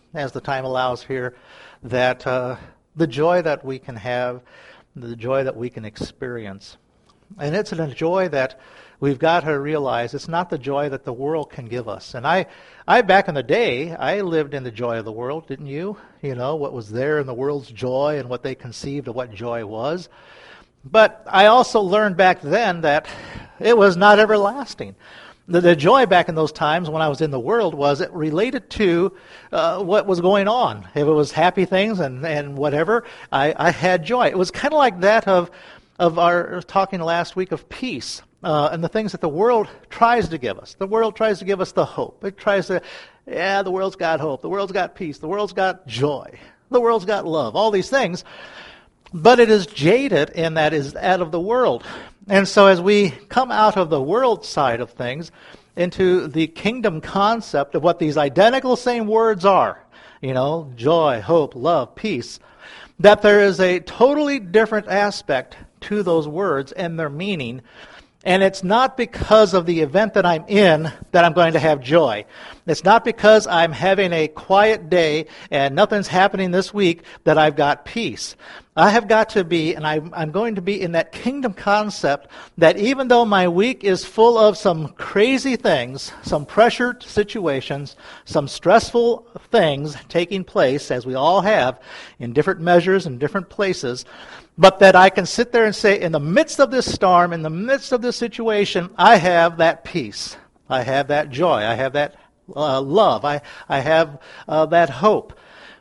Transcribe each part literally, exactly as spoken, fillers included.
as the time allows here, that uh, the joy that we can have, the joy that we can experience. And it's a joy that we've got to realize it's not the joy that the world can give us. And I, I back in the day, I lived in the joy of the world, didn't you? You know, what was there in the world's joy and what they conceived of what joy was. But I also learned back then that it was not everlasting. The, the joy back in those times when I was in the world was it related to uh, what was going on. If it was happy things and, and whatever, I, I had joy. It was kind of like that of, of our talking last week of peace. Uh, and the things that the world tries to give us. The world tries to give us the hope. It tries to, yeah, the world's got hope. The world's got peace. The world's got joy. The world's got love. All these things. But it is jaded in that is out of the world. And so as we come out of the world side of things into the kingdom concept of what these identical same words are, you know, joy, hope, love, peace, that there is a totally different aspect to those words and their meaning. And it's not because of the event that I'm in that I'm going to have joy. It's not because I'm having a quiet day and nothing's happening this week that I've got peace. I have got to be, and I'm, I'm going to be in that kingdom concept that even though my week is full of some crazy things, some pressured situations, some stressful things taking place, as we all have, in different measures and different places, but that I can sit there and say, in the midst of this storm, in the midst of this situation, I have that peace. I have that joy. I have that uh, love. I, I have uh, that hope.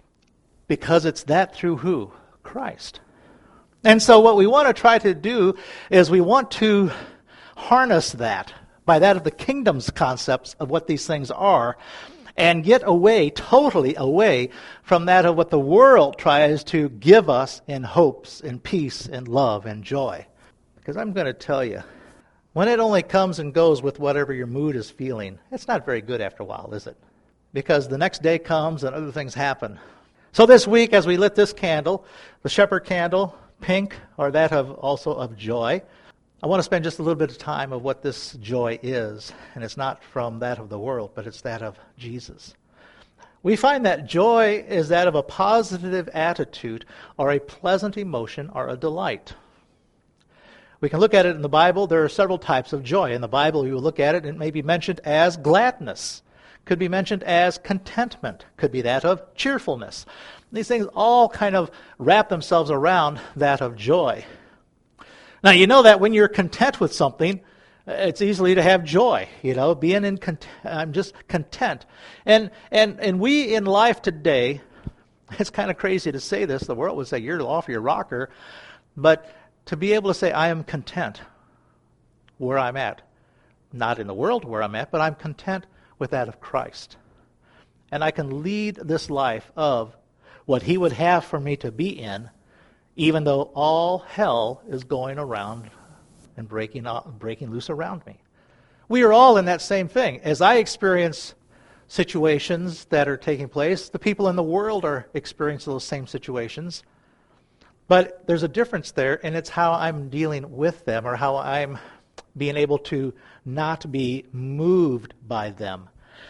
Because it's that through who? Christ. And so what we want to try to do is we want to harness that by that of the kingdom's concepts of what these things are, and get away, totally away from that of what the world tries to give us in hopes and peace and love and joy. Because I'm going to tell you, when it only comes and goes with whatever your mood is feeling, it's not very good after a while, is it? Because the next day comes and other things happen. So this week, as we lit this candle, the shepherd candle, pink, or that of also of joy, I want to spend just a little bit of time of what this joy is. And it's not from that of the world, but it's that of Jesus. We find that joy is that of a positive attitude or a pleasant emotion or a delight. We can look at it in the Bible. There are several types of joy. In the Bible, you will look at it, and it may be mentioned as gladness. Could be mentioned as contentment. Could be that of cheerfulness. These things all kind of wrap themselves around that of joy. Now, you know that when you're content with something, it's easily to have joy, you know, being in cont- I'm just content. And and and we in life today, it's kind of crazy to say this. The world would say you're off your rocker, but to be able to say I am content where I'm at, not in the world where I'm at, but I'm content with that of Christ. And I can lead this life of what He would have for me to be in, even though all hell is going around and breaking breaking loose around me. We are all in that same thing. As I experience situations that are taking place, the people in the world are experiencing those same situations. But there's a difference there, and it's how I'm dealing with them, or how I'm being able to not be moved by them.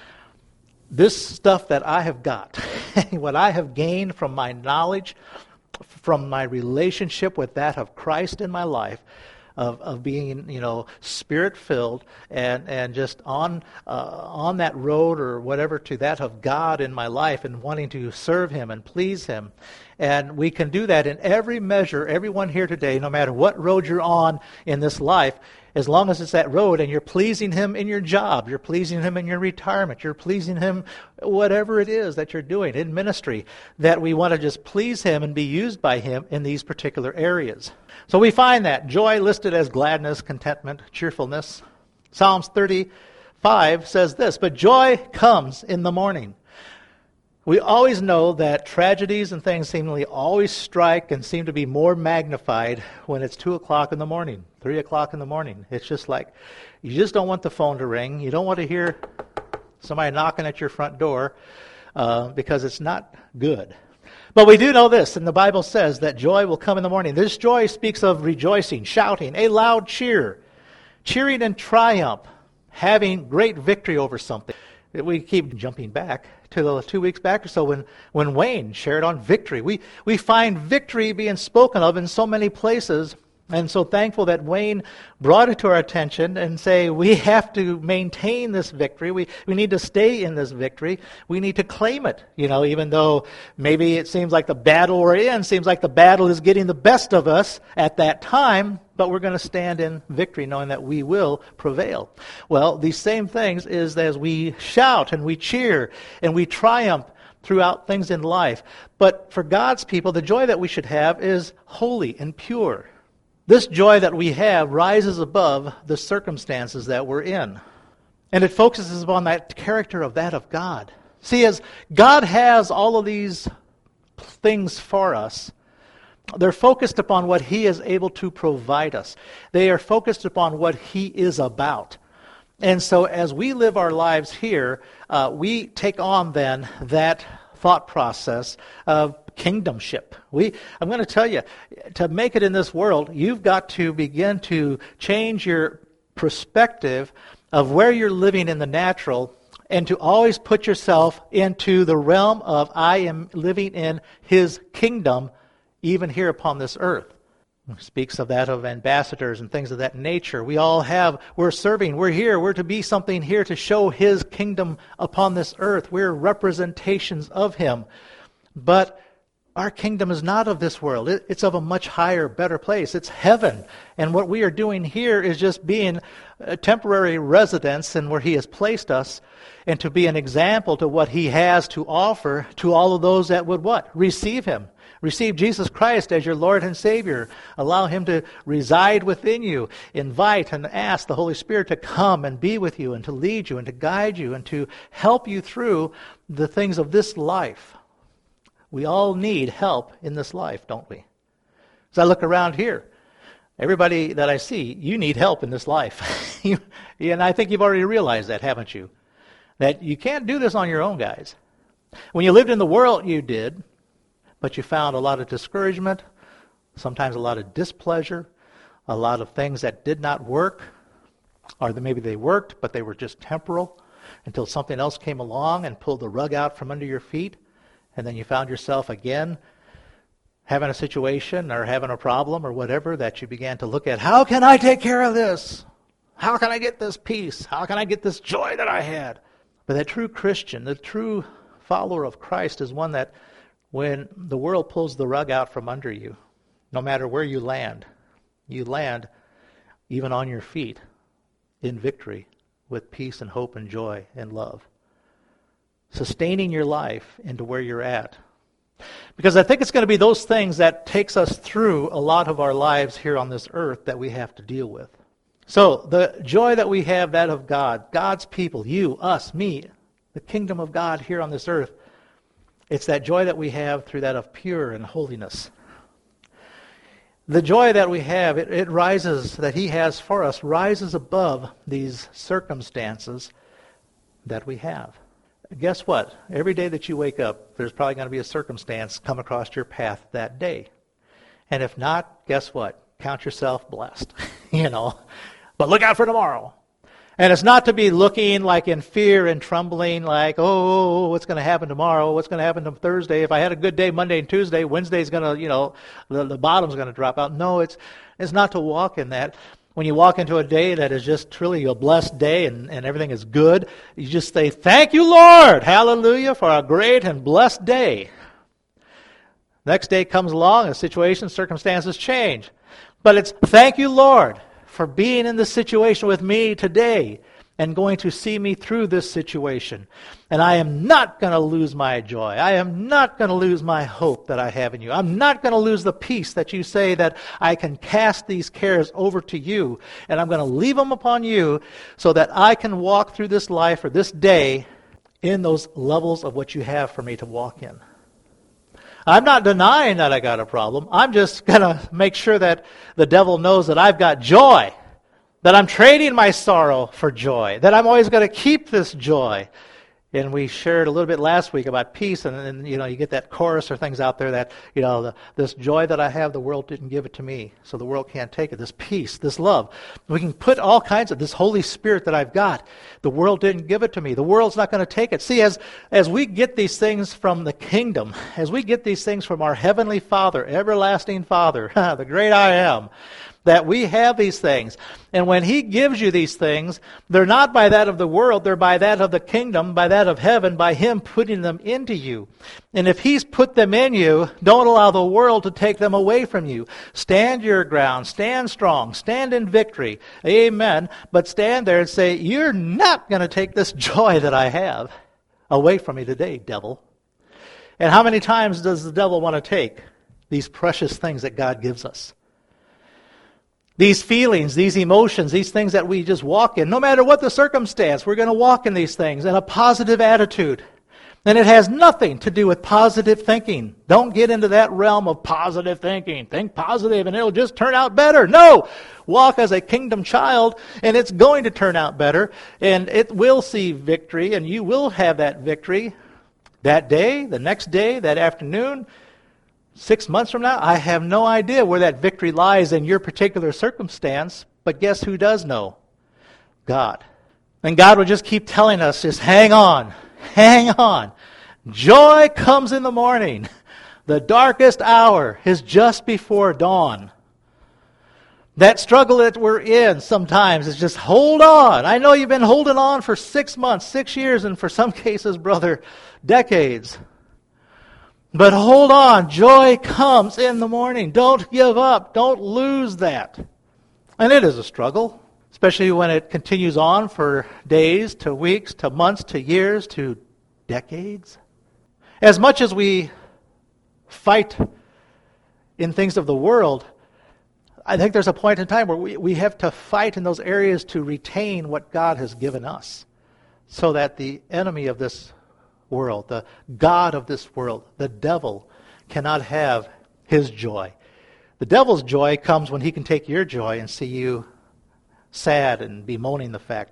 This stuff that I have got, what I have gained from my knowledge, from my relationship with that of Christ in my life, of, of being, you know, Spirit-filled and, and just on uh, on that road or whatever to that of God in my life and wanting to serve Him and please Him. And we can do that in every measure, everyone here today, no matter what road you're on in this life, as long as it's that road and you're pleasing Him in your job, you're pleasing Him in your retirement, you're pleasing Him whatever it is that you're doing in ministry, that we want to just please Him and be used by Him in these particular areas. So we find that joy listed as gladness, contentment, cheerfulness. Psalms thirty-five says this, but joy comes in the morning. We always know that tragedies and things seemingly always strike and seem to be more magnified when it's two o'clock in the morning, three o'clock in the morning. It's just like, you just don't want the phone to ring. You don't want to hear somebody knocking at your front door uh, because it's not good. But we do know this, and the Bible says that joy will come in the morning. This joy speaks of rejoicing, shouting, a loud cheer, cheering in triumph, having great victory over something. We keep jumping back to the two weeks back or so when, when Wayne shared on victory. We, we find victory being spoken of in so many places, and so thankful that Wayne brought it to our attention and say we have to maintain this victory. We, we need to stay in this victory. We need to claim it, you know, even though maybe it seems like the battle we're in seems like the battle is getting the best of us at that time, but we're going to stand in victory knowing that we will prevail. Well, these same things is as we shout and we cheer and we triumph throughout things in life. But for God's people, the joy that we should have is holy and pure. This joy that we have rises above the circumstances that we're in. And it focuses upon that character of that of God. See, as God has all of these things for us, they're focused upon what He is able to provide us. They are focused upon what He is about. And so as we live our lives here, uh, we take on then that thought process of kingdomship. We, I'm going to tell you, to make it in this world, you've got to begin to change your perspective of where you're living in the natural and to always put yourself into the realm of I am living in His kingdom even here upon this earth. It speaks of that of ambassadors and things of that nature. We all have, we're serving, we're here, we're to be something here to show His kingdom upon this earth. We're representations of Him. But our kingdom is not of this world. It, it's of a much higher, better place. It's heaven. And what we are doing here is just being a temporary residence in where He has placed us and to be an example to what He has to offer to all of those that would what? Receive Him. Receive Jesus Christ as your Lord and Savior. Allow Him to reside within you. Invite and ask the Holy Spirit to come and be with you and to lead you and to guide you and to help you through the things of this life. We all need help in this life, don't we? As I look around here, everybody that I see, you need help in this life. And I think you've already realized that, haven't you? That you can't do this on your own, guys. When you lived in the world, you did, but you found a lot of discouragement, sometimes a lot of displeasure, a lot of things that did not work, or that maybe they worked, but they were just temporal, until something else came along and pulled the rug out from under your feet. And then you found yourself again having a situation or having a problem or whatever that you began to look at. How can I take care of this? How can I get this peace? How can I get this joy that I had? But that true Christian, the true follower of Christ is one that when the world pulls the rug out from under you, no matter where you land, you land even on your feet in victory with peace and hope and joy and love. Sustaining your life into where you're at. Because I think it's going to be those things that takes us through a lot of our lives here on this earth that we have to deal with. So the joy that we have, that of God, God's people, you, us, me, the kingdom of God here on this earth, it's that joy that we have through that of pure and holiness. The joy that we have, it, it rises, that He has for us, rises above these circumstances that we have. Guess what? Every day that you wake up, there's probably going to be a circumstance come across your path that day. And if not, guess what? Count yourself blessed, you know. But look out for tomorrow. And it's not to be looking like in fear and trembling, like, oh, what's going to happen tomorrow? What's going to happen on Thursday? If I had a good day Monday and Tuesday, Wednesday's going to, you know, the, the bottom's going to drop out. No, it's it's not to walk in that. When you walk into a day that is just truly a blessed day and, and everything is good, you just say, thank you, Lord, hallelujah, for a great and blessed day. Next day comes along, a situation, circumstances change. But it's thank you, Lord, for being in this situation with me today and going to see me through this situation. And I am not going to lose my joy. I am not going to lose my hope that I have in you. I'm not going to lose the peace that you say that I can cast these cares over to you, and I'm going to leave them upon you so that I can walk through this life or this day in those levels of what you have for me to walk in. I'm not denying that I got a problem. I'm just going to make sure that the devil knows that I've got joy, that I'm trading my sorrow for joy, that I'm always going to keep this joy. And we shared a little bit last week about peace, and then, you know, you get that chorus or things out there that, you know, the, this joy that I have, the world didn't give it to me, so the world can't take it. This peace, this love. We can put all kinds of, this Holy Spirit that I've got, the world didn't give it to me. The world's not going to take it. See, as, as we get these things from the kingdom, as we get these things from our Heavenly Father, everlasting Father, the great I Am, that we have these things. And when He gives you these things, they're not by that of the world, they're by that of the kingdom, by that of heaven, by Him putting them into you. And if He's put them in you, don't allow the world to take them away from you. Stand your ground, stand strong, stand in victory. Amen. But stand there and say, you're not going to take this joy that I have away from me today, devil. And how many times does the devil want to take these precious things that God gives us? These feelings, these emotions, these things that we just walk in, no matter what the circumstance, we're going to walk in these things in a positive attitude. And it has nothing to do with positive thinking. Don't get into that realm of positive thinking. Think positive and it'll just turn out better. No! Walk as a kingdom child and it's going to turn out better. And it will see victory and you will have that victory that day, the next day, that afternoon. Six months from now, I have no idea where that victory lies in your particular circumstance, but guess who does know? God. And God will just keep telling us, just hang on, hang on. Joy comes in the morning. The darkest hour is just before dawn. That struggle that we're in sometimes is just hold on. I know you've been holding on for six months, six years, and for some cases, brother, decades. But hold on, joy comes in the morning. Don't give up. Don't lose that. And it is a struggle, especially when it continues on for days, to weeks, to months, to years, to decades. As much as we fight in things of the world, I think there's a point in time where we, we have to fight in those areas to retain what God has given us so that the enemy of this world, the God of this world, the devil, cannot have his joy. The devil's joy comes when he can take your joy and see you sad and bemoaning the fact.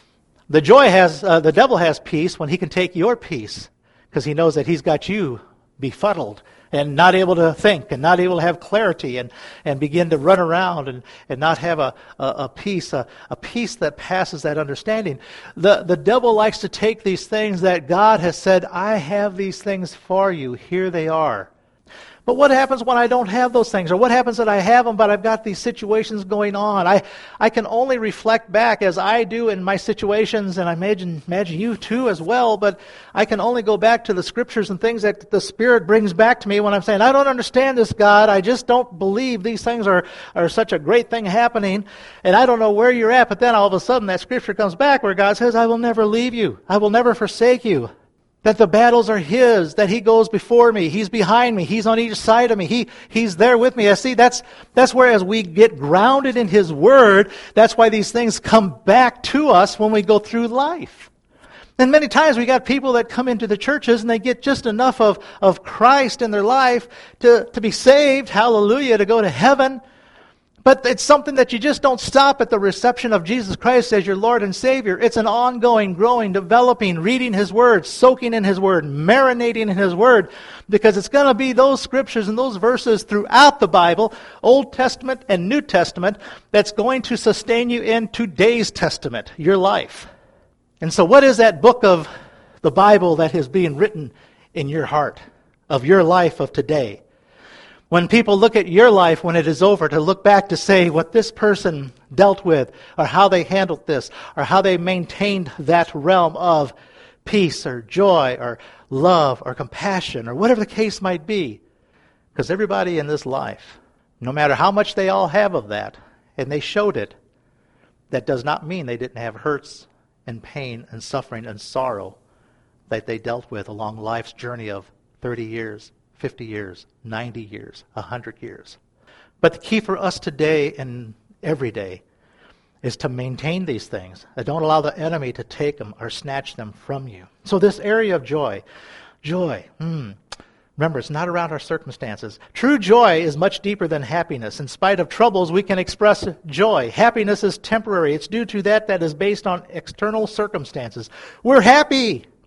The joy has, uh, the devil has peace when he can take your peace because he knows that he's got you befuddled and not able to think and not able to have clarity and, and begin to run around and, and not have a, a, a peace, a, a peace that passes that understanding. The, the devil likes to take these things that God has said, I have these things for you. Here they are. But what happens when I don't have those things? Or what happens that I have them, but I've got these situations going on? I, I can only reflect back as I do in my situations, and I imagine, imagine you too as well, but I can only go back to the scriptures and things that the Spirit brings back to me when I'm saying, I don't understand this, God. I just don't believe these things are, are such a great thing happening, and I don't know where you're at. But then all of a sudden that scripture comes back where God says, I will never leave you. I will never forsake you. That the battles are His, that He goes before me, He's behind me, He's on each side of me, He He's there with me. I see that's that's where as we get grounded in His Word, that's why these things come back to us when we go through life. And many times we got people that come into the churches and they get just enough of, of Christ in their life to, to be saved, hallelujah, to go to heaven. But it's something that you just don't stop at the reception of Jesus Christ as your Lord and Savior. It's an ongoing, growing, developing, reading His Word, soaking in His Word, marinating in His Word, because it's going to be those scriptures and those verses throughout the Bible, Old Testament and New Testament, that's going to sustain you in today's testament, your life. And so what is that book of the Bible that is being written in your heart, of your life of today? When people look at your life when it is over, to look back to say what this person dealt with, or how they handled this, or how they maintained that realm of peace or joy or love or compassion or whatever the case might be. Because everybody in this life, no matter how much they all have of that, and they showed it, that does not mean they didn't have hurts and pain and suffering and sorrow that they dealt with along life's journey of thirty years. fifty years, ninety years, one hundred years. But the key for us today and every day is to maintain these things. Don't allow the enemy to take them or snatch them from you. So this area of joy, joy, hmm, remember, it's not around our circumstances. True joy is much deeper than happiness. In spite of troubles, we can express joy. Happiness is temporary. It's due to that that is based on external circumstances. We're happy.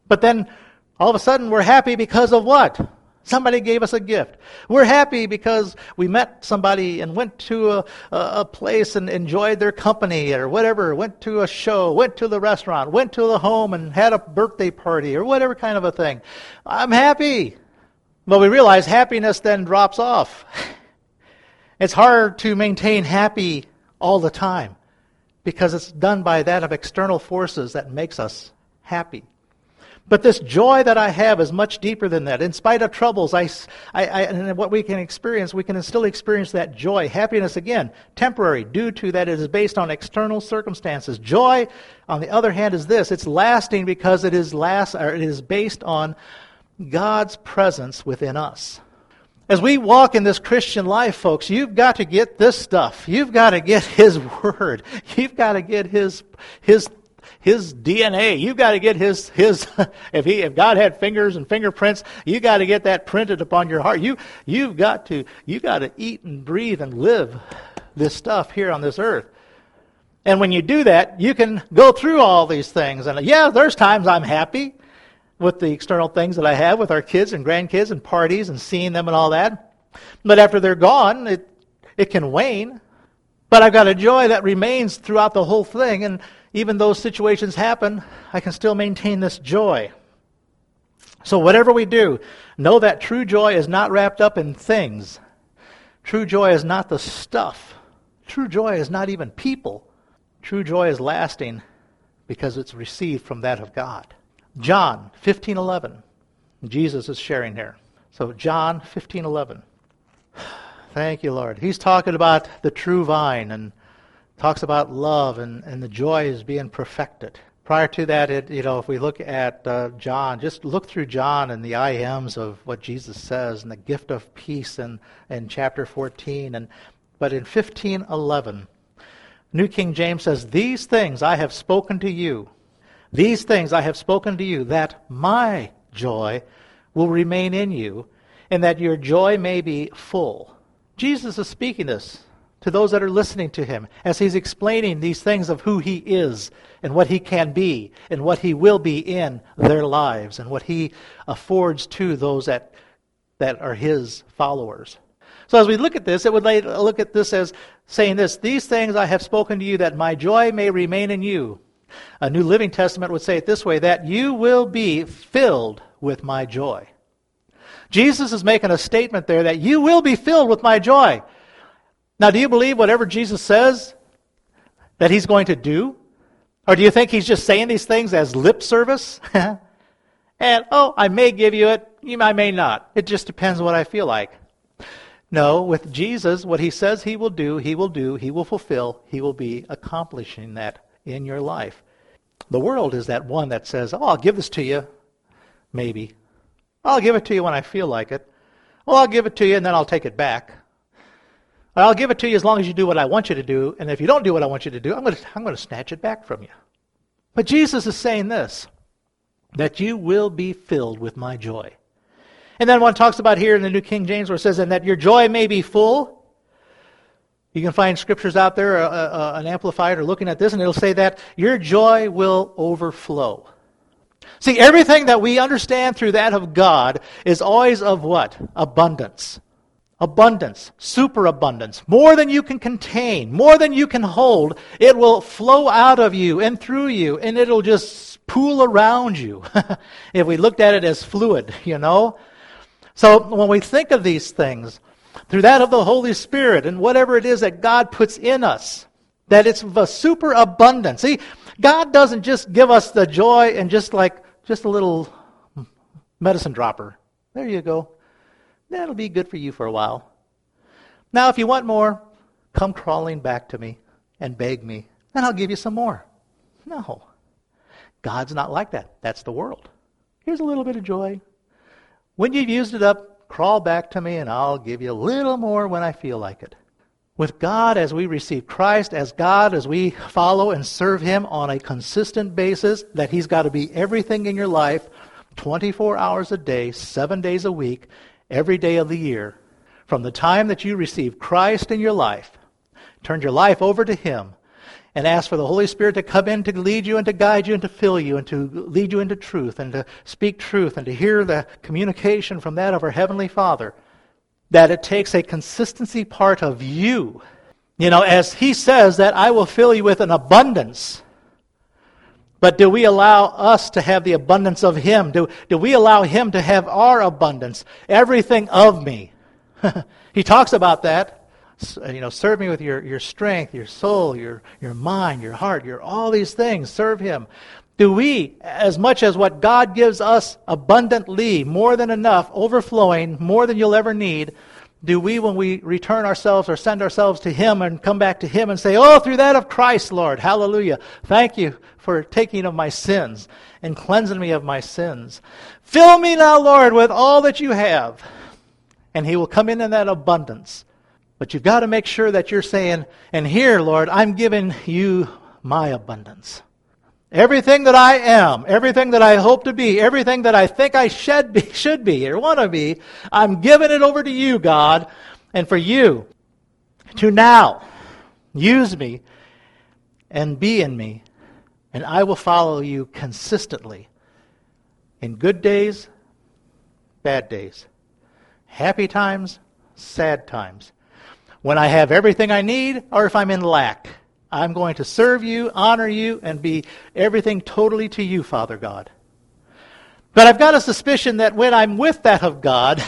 But then all of a sudden we're happy because of what? Somebody gave us a gift. We're happy because we met somebody and went to a, a, a place and enjoyed their company or whatever, went to a show, went to the restaurant, went to the home and had a birthday party or whatever kind of a thing. I'm happy. But we realize happiness then drops off. It's hard to maintain happy all the time because it's done by that of external forces that makes us happy. But this joy that I have is much deeper than that. In spite of troubles, I, I, I, and what we can experience, we can still experience that joy. Happiness, again, temporary, due to that it is based on external circumstances. Joy, on the other hand, is this. It's lasting because it is last, or it is based on God's presence within us. As we walk in this Christian life, folks, you've got to get this stuff. You've got to get His Word. You've got to get His His His D N A. You've got to get his, his if he, if God had fingers and fingerprints, you got to get that printed upon your heart. You, you've got to, you got to eat and breathe and live this stuff here on this earth. And when you do that, you can go through all these things. And yeah, there's times I'm happy with the external things that I have with our kids and grandkids and parties and seeing them and all that. But after they're gone, it, it can wane. But I've got a joy that remains throughout the whole thing, and even though situations happen, I can still maintain this joy. So whatever we do, know that true joy is not wrapped up in things. True joy is not the stuff. True joy is not even people. True joy is lasting because it's received from that of God. John fifteen eleven. Jesus is sharing here. So John fifteen eleven. Thank you, Lord. He's talking about the true vine and talks about love and, and the joy is being perfected. Prior to that, it, you know, if we look at uh, John, just look through John and the I ams of what Jesus says and the gift of peace in, in chapter fourteen. And but in fifteen eleven, New King James says, "These things I have spoken to you. These things I have spoken to you, that my joy will remain in you, and that your joy may be full." Jesus is speaking this to those that are listening to him as he's explaining these things of who he is and what he can be and what he will be in their lives and what he affords to those that that are his followers. So as we look at this, it would look at this as saying this, "These things I have spoken to you that my joy may remain in you." A New Living Testament would say it this way, that you will be filled with my joy. Jesus is making a statement there that you will be filled with my joy. Now, do you believe whatever Jesus says that he's going to do? Or do you think he's just saying these things as lip service? And, oh, I may give you it, I may not. It just depends what I feel like. No, with Jesus, what he says he will do, he will do, he will fulfill, he will be accomplishing that in your life. The world is that one that says, oh, I'll give this to you, maybe. I'll give it to you when I feel like it. Well, I'll give it to you and then I'll take it back. I'll give it to you as long as you do what I want you to do, and if you don't do what I want you to do, I'm going to, I'm going to snatch it back from you. But Jesus is saying this, that you will be filled with my joy. And then one talks about here in the New King James where it says, and that your joy may be full. You can find scriptures out there, uh, uh, an amplified, or looking at this, and it'll say that your joy will overflow. See, everything that we understand through that of God is always of what? Abundance. Abundance. Superabundance. More than you can contain. More than you can hold. It will flow out of you and through you, and it'll just pool around you. If we looked at it as fluid, you know. So when we think of these things, through that of the Holy Spirit and whatever it is that God puts in us, that it's of a superabundance. See, God doesn't just give us the joy and just like, just a little medicine dropper. There you go. That'll be good for you for a while. Now, if you want more, come crawling back to me and beg me, and I'll give you some more. No. God's not like that. That's the world. Here's a little bit of joy. When you've used it up, crawl back to me, and I'll give you a little more when I feel like it. With God, as we receive Christ, as God, as we follow and serve Him on a consistent basis, that He's got to be everything in your life, twenty-four hours a day, seven days a week, every day of the year. From the time that you receive Christ in your life, turned your life over to Him, and ask for the Holy Spirit to come in to lead you and to guide you and to fill you and to lead you into truth and to speak truth and to hear the communication from that of our Heavenly Father, that it takes a consistency part of you. You know, as He says that I will fill you with an abundance. But do we allow us to have the abundance of Him? Do, do we allow Him to have our abundance? Everything of me. He talks about that. You know, serve me with your, your strength, your soul, your, your mind, your heart, your all these things. Serve Him. Do we, as much as what God gives us abundantly, more than enough, overflowing, more than you'll ever need, do we, when we return ourselves or send ourselves to Him and come back to Him and say, oh, through that of Christ, Lord, hallelujah, thank you for taking of my sins and cleansing me of my sins. Fill me now, Lord, with all that you have. And He will come in in that abundance. But you've got to make sure that you're saying, and here, Lord, I'm giving you my abundance. Everything that I am, everything that I hope to be, everything that I think I should be, should be or want to be, I'm giving it over to you, God, and for you to now use me and be in me, and I will follow you consistently in good days, bad days, happy times, sad times. When I have everything I need or if I'm in lack, I'm going to serve you, honor you, and be everything totally to you, Father God. But I've got a suspicion that when I'm with that of God,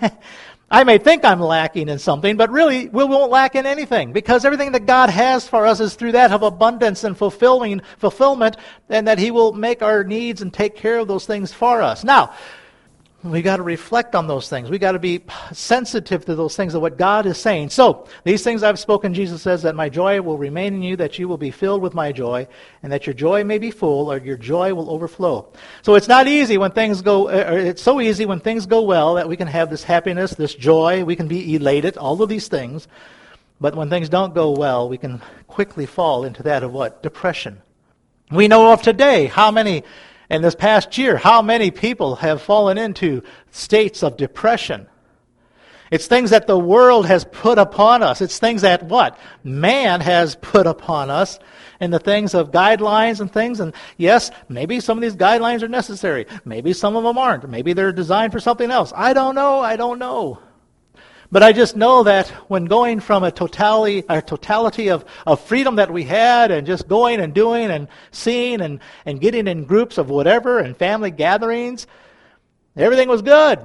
I may think I'm lacking in something, but really we won't lack in anything, because everything that God has for us is through that of abundance and fulfilling fulfillment, and that He will make our needs and take care of those things for us. Now, we got to reflect on those things. We got to be sensitive to those things of what God is saying. So, these things I've spoken, Jesus says, that my joy will remain in you, that you will be filled with my joy, and that your joy may be full, or your joy will overflow. So it's not easy when things go, or it's so easy when things go well that we can have this happiness, this joy, we can be elated, all of these things. But when things don't go well, we can quickly fall into that of what? Depression. We know of today how many in this past year, how many people have fallen into states of depression. It's things that the world has put upon us. It's things that what? Man has put upon us, and the things of guidelines and things. And yes, maybe some of these guidelines are necessary. Maybe some of them aren't. Maybe they're designed for something else. I don't know. I don't know. But I just know that when going from a totality, a totality of, of freedom that we had, and just going and doing and seeing and, and getting in groups of whatever and family gatherings, everything was good.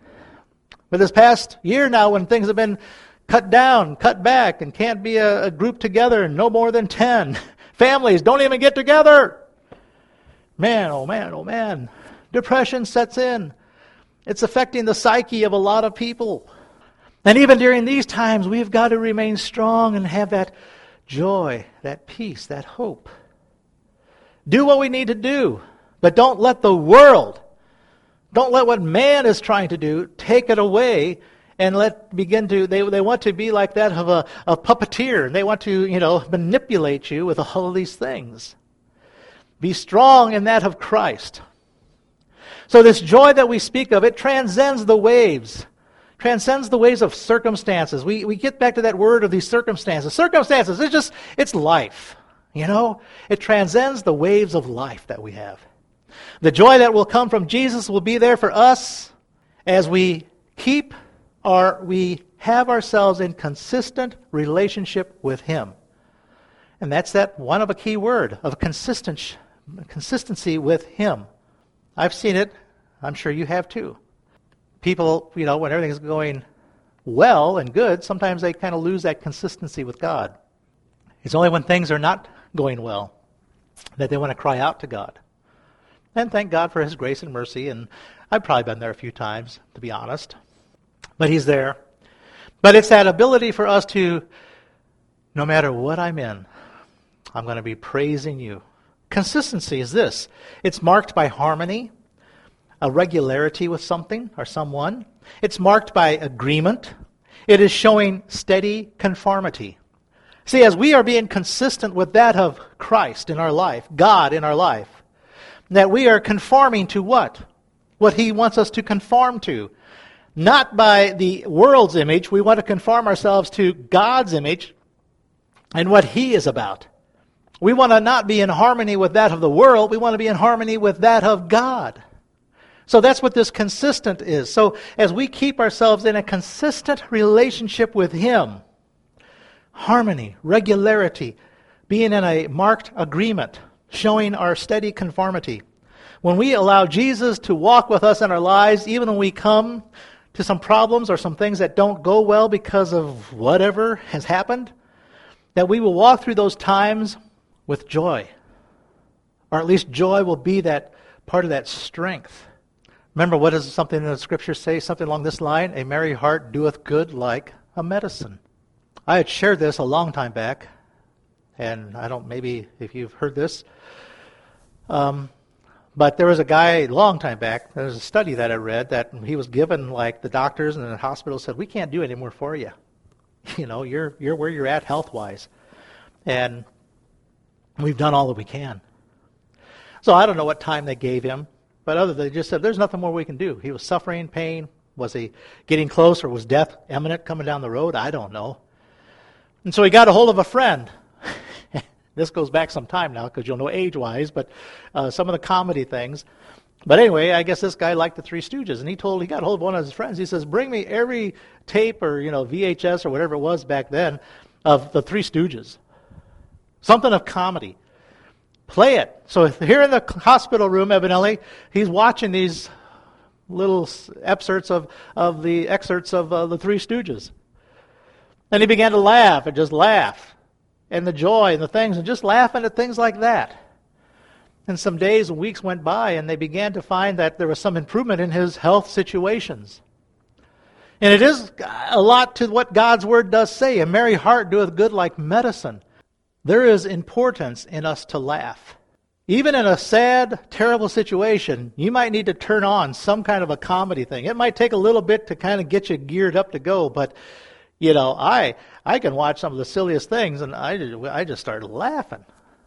But this past year now, when things have been cut down, cut back, and can't be a, a group together, and no more than ten families don't even get together. Man, oh man, oh man. Depression sets in. It's affecting the psyche of a lot of people. And even during these times, we've got to remain strong and have that joy, that peace, that hope. Do what we need to do, but don't let the world, don't let what man is trying to do take it away and let begin to, they they want to be like that of a, a puppeteer. They want to, you know, manipulate you with all of these things. Be strong in that of Christ. So this joy that we speak of, it transcends the waves. Transcends the ways of circumstances. We we get back to that word of these circumstances. Circumstances, it's just, it's life. You know? It transcends the waves of life that we have. The joy that will come from Jesus will be there for us as we keep our, we have ourselves in consistent relationship with Him. And that's that one of a key word of consistent, consistency with Him. I've seen it. I'm sure you have too. People, you know, when everything's going well and good, sometimes they kind of lose that consistency with God. It's only when things are not going well that they want to cry out to God. And thank God for His grace and mercy, and I've probably been there a few times, to be honest. But He's there. But it's that ability for us to, no matter what I'm in, I'm going to be praising You. Consistency is this. It's marked by harmony, a regularity with something or someone. It's marked by agreement. It is showing steady conformity. See, as we are being consistent with that of Christ in our life, God in our life, that we are conforming to what? What He wants us to conform to. Not by the world's image. We want to conform ourselves to God's image and what He is about. We want to not be in harmony with that of the world. We want to be in harmony with that of God. So that's what this consistent is. So as we keep ourselves in a consistent relationship with Him, harmony, regularity, being in a marked agreement, showing our steady conformity. When we allow Jesus to walk with us in our lives, even when we come to some problems or some things that don't go well because of whatever has happened, that we will walk through those times with joy. Or at least joy will be that part of that strength. Remember, what does something in the Scriptures say? Something along this line, a merry heart doeth good like a medicine. I had shared this a long time back, and I don't, maybe if you've heard this, um, but there was a guy a long time back, there was a study that I read that he was given, like the doctors and the hospital said, we can't do any more for you. You know, you're you're where you're at health-wise. And we've done all that we can. So I don't know what time they gave him, but other than they just said, there's nothing more we can do. He was suffering, pain. Was he getting close, or was death imminent coming down the road? I don't know. And so he got a hold of a friend. This goes back some time now because you'll know age-wise, but uh, some of the comedy things. But anyway, I guess this guy liked the Three Stooges, and he told he got a hold of one of his friends. He says, bring me every tape or, you know, V H S or whatever it was back then of the Three Stooges. Something of comedy. Play it. So here in the hospital room, evidently, he's watching these little excerpts of, of the excerpts of uh, the Three Stooges. And he began to laugh and just laugh. And the joy and the things, and just laughing at things like that. And some days and weeks went by, and they began to find that there was some improvement in his health situations. And it is a lot to what God's Word does say. A merry heart doeth good like medicine. There is importance in us to laugh. Even in a sad, terrible situation, you might need to turn on some kind of a comedy thing. It might take a little bit to kind of get you geared up to go, but you know, I I can watch some of the silliest things, and I just, I just started laughing.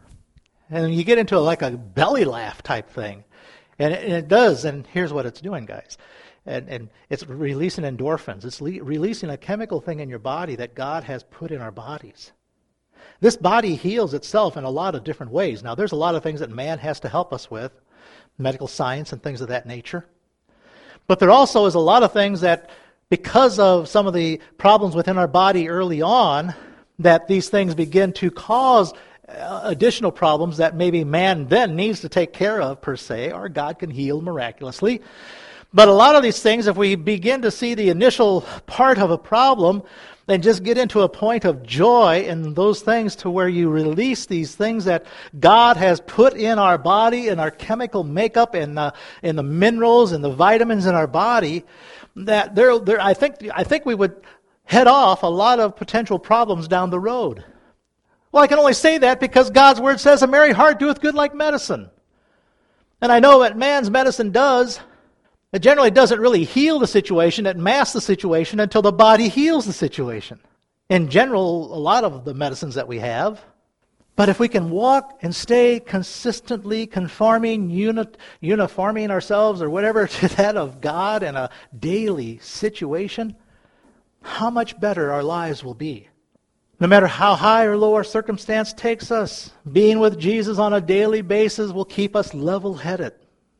And you get into a, like a belly laugh type thing. And it, and it does, and here's what it's doing, guys. And, and it's releasing endorphins. It's le- releasing a chemical thing in your body that God has put in our bodies. This body heals itself in a lot of different ways. Now, there's a lot of things that man has to help us with, medical science and things of that nature. But there also is a lot of things that, because of some of the problems within our body early on, that these things begin to cause additional problems that maybe man then needs to take care of per se, or God can heal miraculously. But a lot of these things, if we begin to see the initial part of a problem and just get into a point of joy in those things to where you release these things that God has put in our body, in our chemical makeup, in the, in the minerals and the vitamins in our body, that there, there, I think, I think we would head off a lot of potential problems down the road. Well, I can only say that because God's Word says, a merry heart doeth good like medicine. And I know what man's medicine does. It generally doesn't really heal the situation. It masks the situation until the body heals the situation. In general, a lot of the medicines that we have. But if we can walk and stay consistently conforming, uni- uniforming ourselves or whatever to that of God in a daily situation, how much better our lives will be. No matter how high or low our circumstance takes us, being with Jesus on a daily basis will keep us level-headed.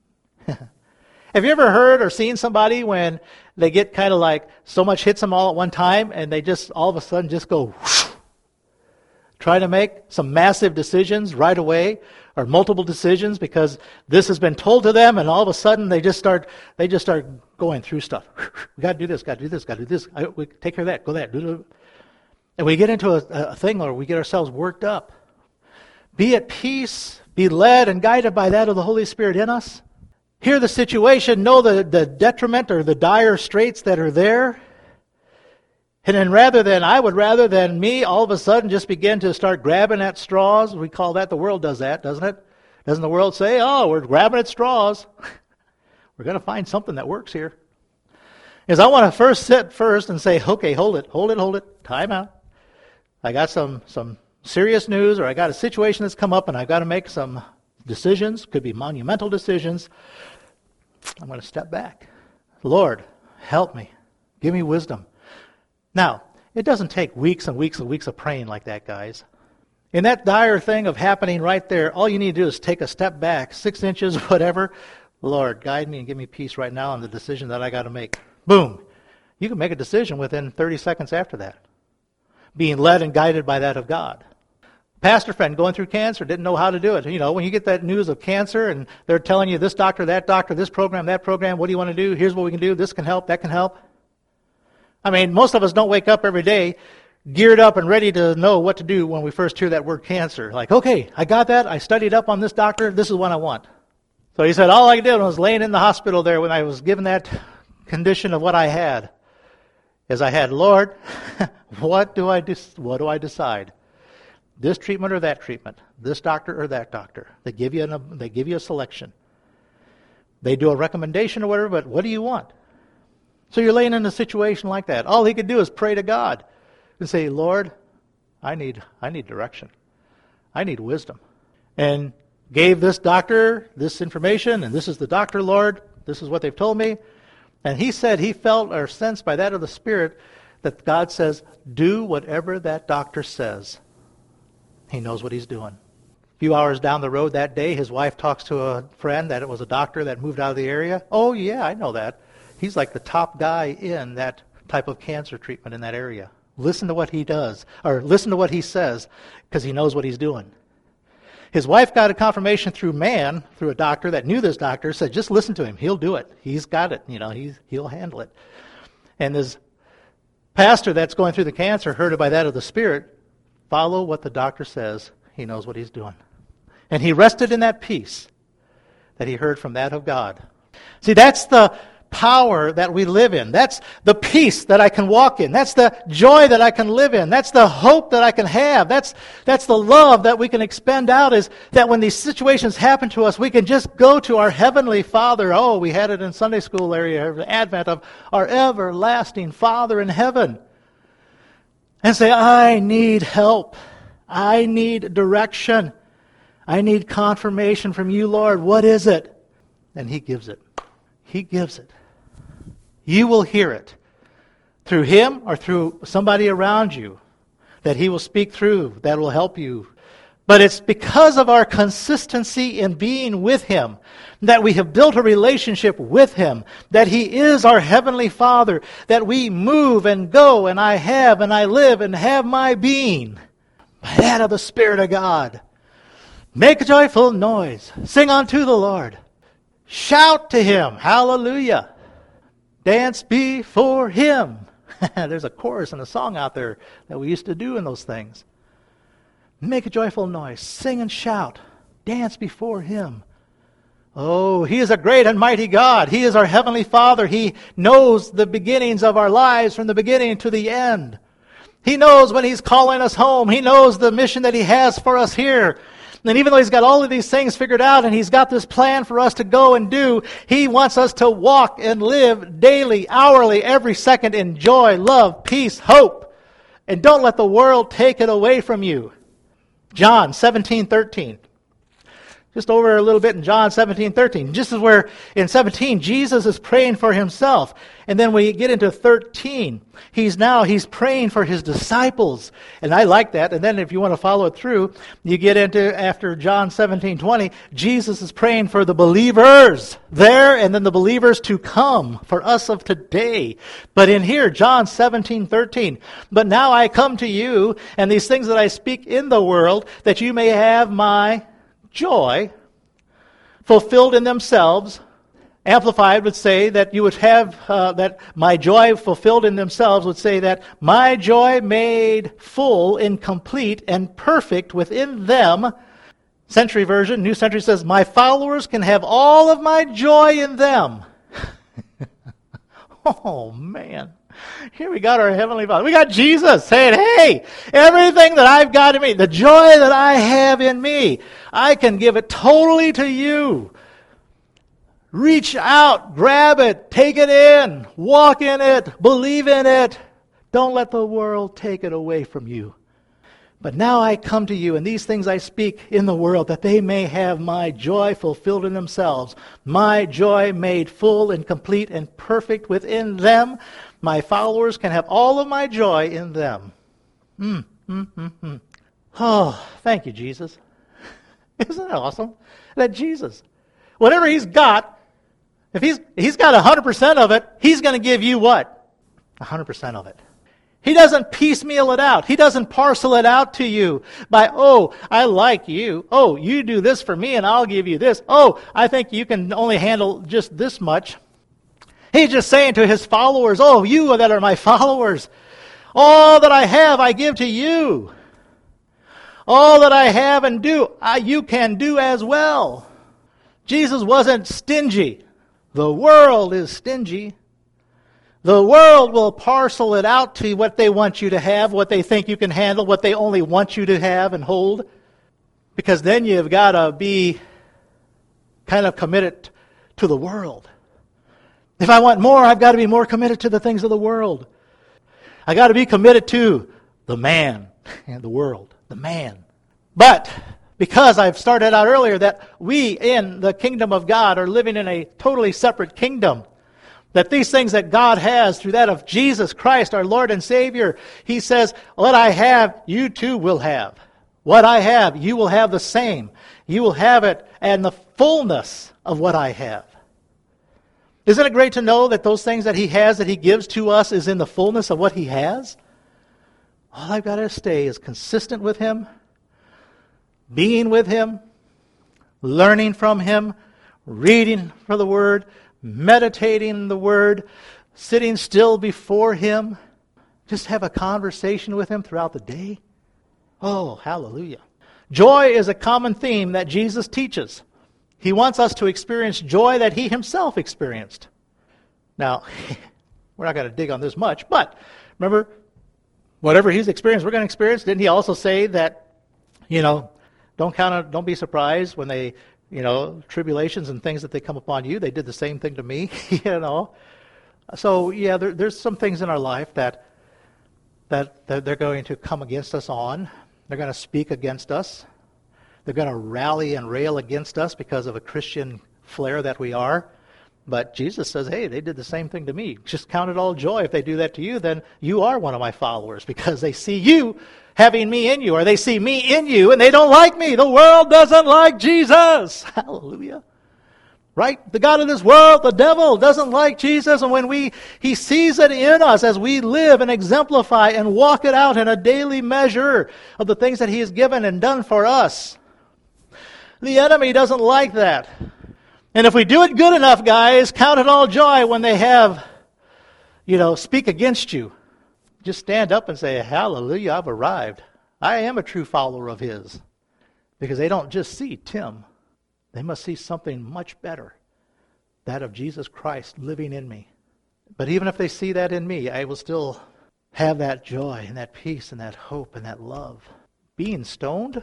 Have you ever heard or seen somebody when they get kind of like so much hits them all at one time and they just all of a sudden just go whoosh, try to make some massive decisions right away, or multiple decisions because this has been told to them, and all of a sudden they just start they just start going through stuff. We got to do this, got to do this, got to do this. I, we take care of that, go that, do that. And we get into a, a thing where we get ourselves worked up. Be at peace, be led and guided by that of the Holy Spirit in us. Hear the situation, know the, the detriment or the dire straits that are there. And then rather than, I would rather than me all of a sudden just begin to start grabbing at straws. We call that, the world does that, doesn't it? Doesn't the world say, oh, we're grabbing at straws. We're going to find something that works here. Is I want to first sit first and say, okay, hold it, hold it, hold it, time out. I got some, some serious news, or I got a situation that's come up and I've got to make some decisions, could be monumental decisions. I'm going to step back. Lord, help me. Give me wisdom. Now, it doesn't take weeks and weeks and weeks of praying like that, guys. In that dire thing of happening right there, all you need to do is take a step back, six inches, whatever. Lord, guide me and give me peace right now on the decision that I got to make. Boom. You can make a decision within thirty seconds after that, being led and guided by that of God. Pastor friend going through cancer didn't know how to do it. You know, when you get that news of cancer and they're telling you this doctor, that doctor, this program, that program, what do you want to do? Here's what we can do. This can help, that can help. I mean, most of us don't wake up every day geared up and ready to know what to do when we first hear that word cancer. Like, okay, I got that. I studied up on this doctor. This is what I want. So he said, all I did was laying in the hospital there when I was given that condition of what I had, is I had, Lord, what do I do, what do I decide? This treatment or that treatment, this doctor or that doctor. They give you an, they give you a selection. They do a recommendation or whatever, but what do you want? So you're laying in a situation like that. All he could do is pray to God and say, Lord, I need I need direction. I need wisdom. And gave this doctor this information, and this is the doctor, Lord. This is what they've told me. And he said he felt or sensed by that of the Spirit that God says, do whatever that doctor says. He knows what he's doing. A few hours down the road that day, his wife talks to a friend that it was a doctor that moved out of the area. Oh, yeah, I know that. He's like the top guy in that type of cancer treatment in that area. Listen to what he does, or listen to what he says, because he knows what he's doing. His wife got a confirmation through man, through a doctor that knew this doctor, said, just listen to him. He'll do it. He's got it. You know, he's, he'll handle it. And this pastor that's going through the cancer heard it by that of the Spirit. Follow what the doctor says. He knows what he's doing. And he rested in that peace that he heard from that of God. See, that's the power that we live in. That's the peace that I can walk in. That's the joy that I can live in. That's the hope that I can have. That's that's the love that we can expend out, is that when these situations happen to us, we can just go to our Heavenly Father. Oh, we had it in Sunday school area, the advent of our everlasting Father in heaven. And say, I need help. I need direction. I need confirmation from you, Lord. What is it? And He gives it. He gives it. You will hear it through Him or through somebody around you that He will speak through, that will help you. But it's because of our consistency in being with Him, that we have built a relationship with Him, that He is our Heavenly Father, that we move and go, and I have and I live and have my being by that of the Spirit of God. Make a joyful noise. Sing unto the Lord. Shout to Him. Hallelujah. Dance before Him. There's a chorus and a song out there that we used to do in those things. Make a joyful noise. Sing and shout. Dance before Him. Oh, He is a great and mighty God. He is our Heavenly Father. He knows the beginnings of our lives from the beginning to the end. He knows when He's calling us home. He knows the mission that He has for us here. And even though He's got all of these things figured out and He's got this plan for us to go and do, He wants us to walk and live daily, hourly, every second in joy, love, peace, hope. And don't let the world take it away from you. John seventeen thirteen. Just over a little bit in John seventeen thirteen. Just as where in seventeen, Jesus is praying for Himself. And then we get into thirteen. He's now, He's praying for His disciples. And I like that. And then if you want to follow it through, you get into, after John seventeen twenty, Jesus is praying for the believers there and then the believers to come, for us of today. But in here, John seventeen thirteen, but now I come to you, and these things that I speak in the world, that you may have my joy fulfilled in themselves. Amplified would say that you would have, uh, that my joy fulfilled in themselves would say that my joy made full and complete and perfect within them. Century version, New Century says, my followers can have all of my joy in them. Oh, man. Here we got our Heavenly Father. We got Jesus saying, hey, everything that I've got in me, the joy that I have in me, I can give it totally to you. Reach out, grab it, take it in, walk in it, believe in it. Don't let the world take it away from you. But now I come to you, and these things I speak in the world, that they may have my joy fulfilled in themselves, my joy made full and complete and perfect within them. My followers can have all of my joy in them. Mm, mm, mm, mm. Oh, thank you, Jesus. Isn't that awesome? That Jesus, whatever he's got, if he's he's got one hundred percent of it, he's going to give you what? one hundred percent of it. He doesn't piecemeal it out. He doesn't parcel it out to you by, oh, I like you. Oh, you do this for me and I'll give you this. Oh, I think you can only handle just this much. He's just saying to his followers, oh, you that are my followers, all that I have I give to you. All that I have and do, I, you can do as well. Jesus wasn't stingy. The world is stingy. The world will parcel it out to you what they want you to have, what they think you can handle, what they only want you to have and hold. Because then you've got to be kind of committed to the world. If I want more, I've got to be more committed to the things of the world. I got to be committed to the man and the world, the man. But because I've started out earlier that we in the kingdom of God are living in a totally separate kingdom, that these things that God has through that of Jesus Christ, our Lord and Savior, He says, what I have, you too will have. What I have, you will have the same. You will have it and the fullness of what I have. Isn't it great to know that those things that He has, that He gives to us, is in the fullness of what He has? All I've got to stay is consistent with Him, being with Him, learning from Him, reading for the Word, meditating the Word, sitting still before Him, just have a conversation with Him throughout the day. Oh, hallelujah. Joy is a common theme that Jesus teaches. He wants us to experience joy that He Himself experienced. Now, we're not going to dig on this much, but remember, whatever He's experienced, we're going to experience. Didn't He also say that, you know, don't count on, don't be surprised when they, you know, tribulations and things that they come upon you. They did the same thing to me, you know. So, yeah, there, there's some things in our life that, that that they're going to come against us on. They're going to speak against us. They're going to rally and rail against us because of a Christian flair that we are. But Jesus says, hey, they did the same thing to me. Just count it all joy. If they do that to you, then you are one of my followers because they see you having me in you, or they see me in you and they don't like me. The world doesn't like Jesus. Hallelujah. Right? The God of this world, the devil, doesn't like Jesus. And when we, he sees it in us as we live and exemplify and walk it out in a daily measure of the things that He has given and done for us. The enemy doesn't like that. And if we do it good enough, guys, count it all joy when they have, you know, speak against you. Just stand up and say, hallelujah, I've arrived. I am a true follower of His. Because they don't just see Tim. They must see something much better. That of Jesus Christ living in me. But even if they see that in me, I will still have that joy and that peace and that hope and that love. Being stoned,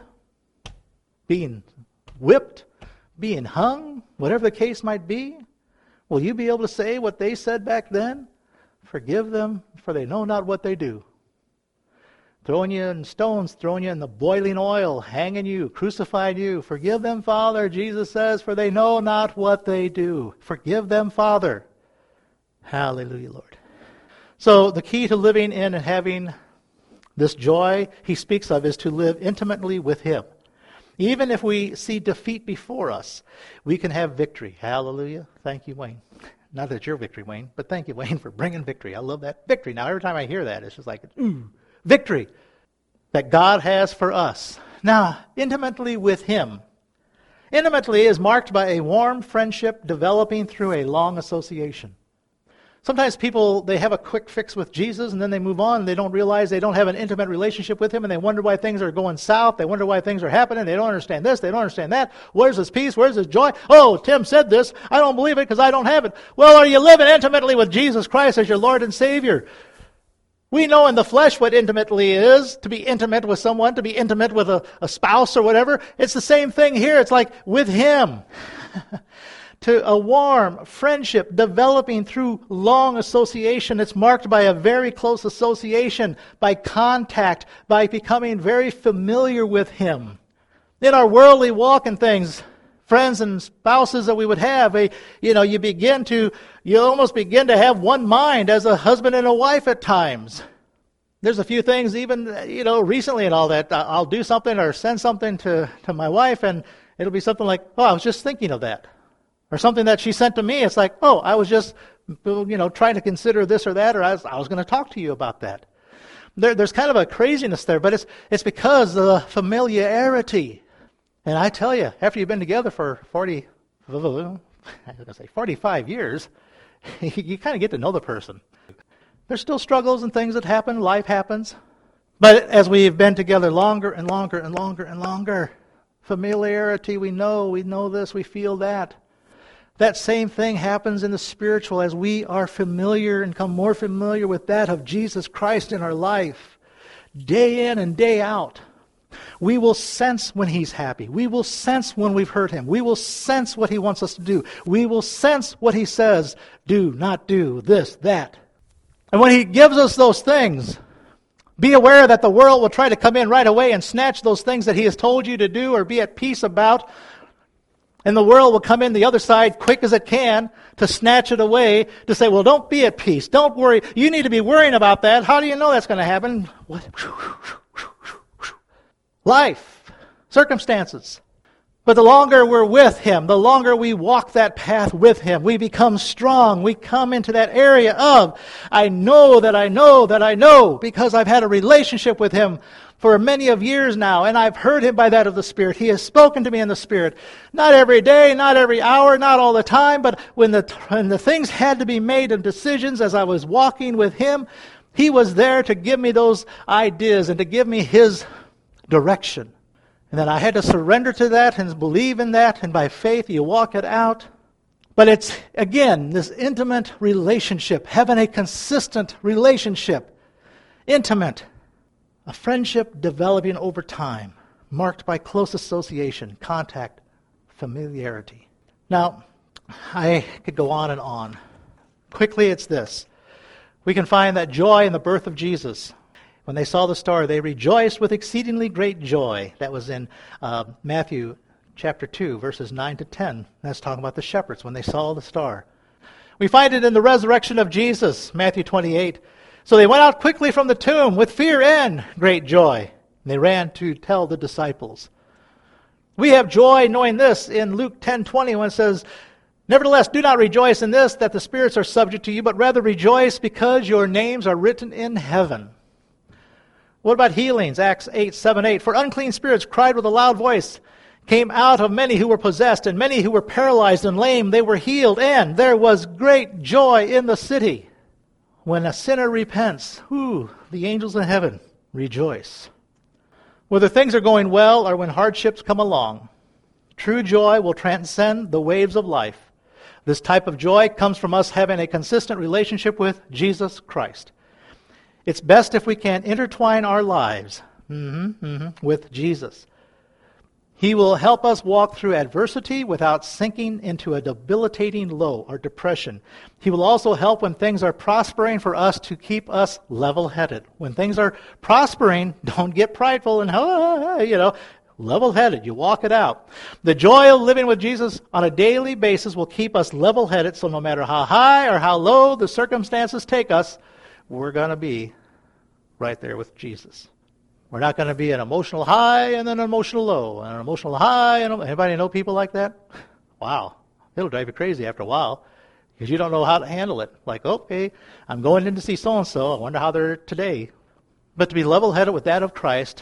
being whipped, being hung, whatever the case might be, will you be able to say what they said back then? Forgive them, for they know not what they do. Throwing you in stones, throwing you in the boiling oil, hanging you, crucifying you. Forgive them, Father, Jesus says, for they know not what they do. Forgive them, Father. Hallelujah, Lord. So the key to living in and having this joy He speaks of is to live intimately with Him. Even if we see defeat before us, we can have victory. Hallelujah. Thank you, Wayne. Not that it's your victory, Wayne, but thank you, Wayne, for bringing victory. I love that victory. Now, every time I hear that, it's just like, ooh, victory that God has for us. Now, intimately with Him. Intimately is marked by a warm friendship developing through a long association. Sometimes people, they have a quick fix with Jesus and then they move on and they don't realize they don't have an intimate relationship with Him and they wonder why things are going south. They wonder why things are happening. They don't understand this. They don't understand that. Where's His peace? Where's His joy? Oh, Tim said this. I don't believe it because I don't have it. Well, are you living intimately with Jesus Christ as your Lord and Savior? We know in the flesh what intimately is, to be intimate with someone, to be intimate with a, a spouse or whatever. It's the same thing here. It's like with Him. To a warm friendship developing through long association. It's marked by a very close association, by contact, by becoming very familiar with Him. In our worldly walk and things, friends and spouses that we would have, a, you know, you begin to, you almost begin to have one mind as a husband and a wife at times. There's a few things, even, you know, recently and all that, I'll do something or send something to, to my wife, and it'll be something like, oh, I was just thinking of that. Or something that she sent to me, it's like, oh, I was just, you know, trying to consider this or that, or I was, I was going to talk to you about that. There, there's kind of a craziness there, but it's it's because of the familiarity. And I tell you, after you've been together for forty, I was going to say forty-five years, you kind of get to know the person. There's still struggles and things that happen, life happens. But as we've been together longer and longer and longer and longer, familiarity, we know, we know this, we feel that. That same thing happens in the spiritual as we are familiar and become more familiar with that of Jesus Christ in our life, day in and day out. We will sense when He's happy. We will sense when we've hurt Him. We will sense what He wants us to do. We will sense what He says, do, not do, this, that. And when He gives us those things, be aware that the world will try to come in right away and snatch those things that He has told you to do or be at peace about. And the world will come in the other side quick as it can to snatch it away, to say, well, don't be at peace. Don't worry. You need to be worrying about that. How do you know that's going to happen? What? Life, circumstances. But the longer we're with Him, the longer we walk that path with Him, we become strong. We come into that area of, I know that I know that I know, because I've had a relationship with Him for many of years now, and I've heard Him by that of the Spirit. He has spoken to me in the Spirit. Not every day, not every hour, not all the time, but when the, when the things had to be made and decisions as I was walking with Him, He was there to give me those ideas and to give me His direction. And then I had to surrender to that and believe in that, and by faith you walk it out. But it's, again, this intimate relationship, having a consistent relationship, intimate, a friendship developing over time, marked by close association, contact, familiarity. Now, I could go on and on. Quickly, it's this. We can find that joy in the birth of Jesus. When they saw the star, they rejoiced with exceedingly great joy. That was in uh, Matthew chapter two, verses nine to ten. That's talking about the shepherds when they saw the star. We find it in the resurrection of Jesus, Matthew twenty-eight. So they went out quickly from the tomb with fear and great joy. And they ran to tell the disciples. We have joy knowing this in Luke ten twenty when it says, nevertheless, do not rejoice in this, that the spirits are subject to you, but rather rejoice because your names are written in heaven. What about healings? Acts eight, seven, eight. For unclean spirits cried with a loud voice, came out of many who were possessed, and many who were paralyzed and lame, they were healed, and there was great joy in the city. When a sinner repents, whoo, the angels in heaven rejoice. Whether things are going well or when hardships come along, true joy will transcend the waves of life. This type of joy comes from us having a consistent relationship with Jesus Christ. It's best if we can intertwine our lives mm-hmm, mm-hmm, with Jesus. He will help us walk through adversity without sinking into a debilitating low or depression. He will also help when things are prospering for us to keep us level-headed. When things are prospering, don't get prideful and, ah, you know, level-headed. You walk it out. The joy of living with Jesus on a daily basis will keep us level-headed, so no matter how high or how low the circumstances take us, we're going to be right there with Jesus. We're not going to be an emotional high and then an emotional low, and an emotional high. And anybody know people like that? Wow. It'll drive you crazy after a while because you don't know how to handle it. Like, okay, I'm going in to see so-and-so. I wonder how they're today. But to be level-headed with that of Christ.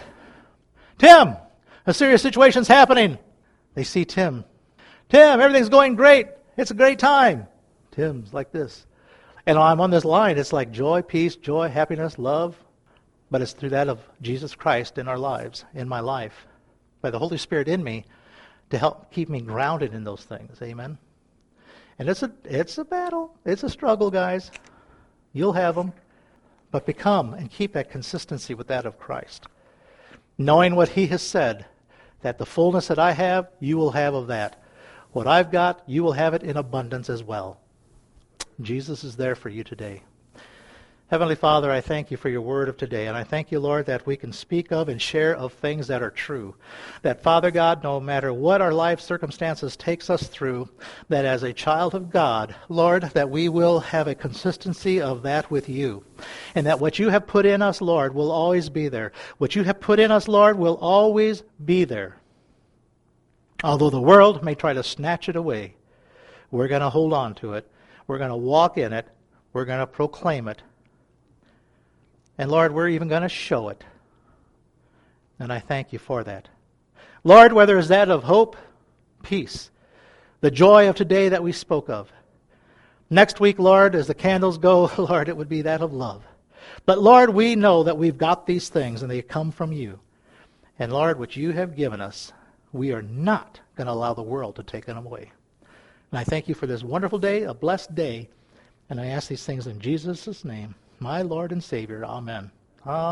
Tim, a serious situation's happening. They see Tim. Tim, everything's going great. It's a great time. Tim's like this. And I'm on this line. It's like joy, peace, joy, happiness, love. But it's through that of Jesus Christ in our lives, in my life, by the Holy Spirit in me to help keep me grounded in those things. Amen? And it's a, it's a battle. It's a struggle, guys. You'll have them. But become and keep that consistency with that of Christ. Knowing what He has said, that the fullness that I have, you will have of that. What I've got, you will have it in abundance as well. Jesus is there for you today. Heavenly Father, I thank you for your word of today, and I thank you, Lord, that we can speak of and share of things that are true. That, Father God, no matter what our life circumstances takes us through, that as a child of God, Lord, that we will have a consistency of that with you. And that what you have put in us, Lord, will always be there. What you have put in us, Lord, will always be there. Although the world may try to snatch it away, we're going to hold on to it. We're going to walk in it. We're going to proclaim it. And Lord, we're even going to show it. And I thank you for that. Lord, whether it's that of hope, peace, the joy of today that we spoke of. Next week, Lord, as the candles go, Lord, it would be that of love. But Lord, we know that we've got these things and they come from you. And Lord, what you have given us, we are not going to allow the world to take them away. And I thank you for this wonderful day, a blessed day. And I ask these things in Jesus' name, my Lord and Savior. Amen. Amen.